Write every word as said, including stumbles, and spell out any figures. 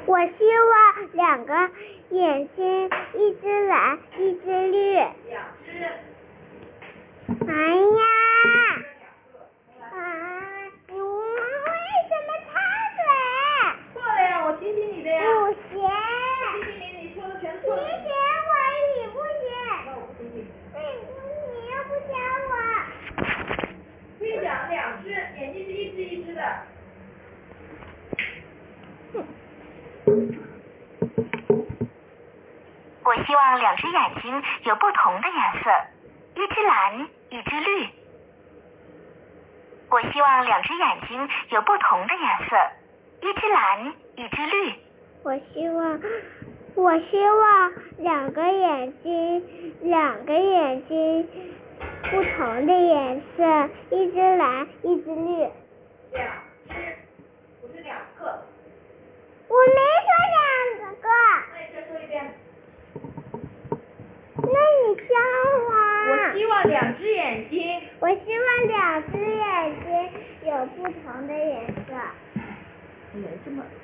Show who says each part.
Speaker 1: 我希望两个眼睛，一只蓝，一只绿。
Speaker 2: 两只。
Speaker 1: 哎呀！啊，你为什么插嘴？
Speaker 2: 错了呀，我提醒你的呀。
Speaker 1: 不行。
Speaker 2: 我提醒你，你说的全错了。
Speaker 1: 提醒我，你不行。
Speaker 2: 那我不提醒。
Speaker 1: 你你又不教我。
Speaker 2: 可以讲两只，眼睛是一只一只的。
Speaker 3: 我希望两只眼睛有不同的颜色，一只蓝，一只绿。我希望两只眼睛有不同的颜色，一只蓝，一只绿。
Speaker 1: 我希望，我希望两个眼睛，两个眼睛不同的颜色，一只蓝，一只绿。
Speaker 2: 两只，不是两个。
Speaker 1: 我没说两个。
Speaker 2: 那你再说一遍。
Speaker 1: 那你教我。
Speaker 2: 我希望两只眼睛。
Speaker 1: 我希望两只眼睛有不同的颜色。
Speaker 2: 没这么。